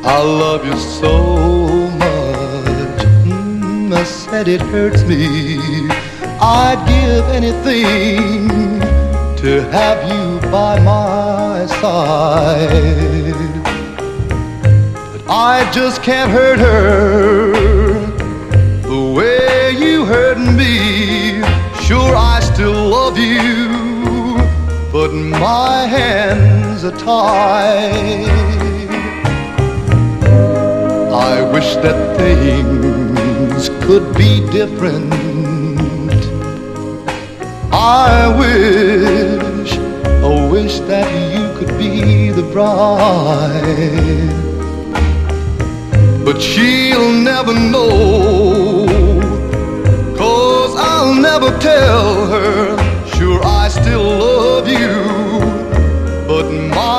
I love you so much. I said it hurts me. I'd give anything to have you by my side. But I just can't hurt her the way you hurt me. Sure, I still love you, but my hands are tied. I wish that things could be different. I wish that you could be the bride. But she'll never know, 'cause I'll never tell her. Sure, I still love you, but my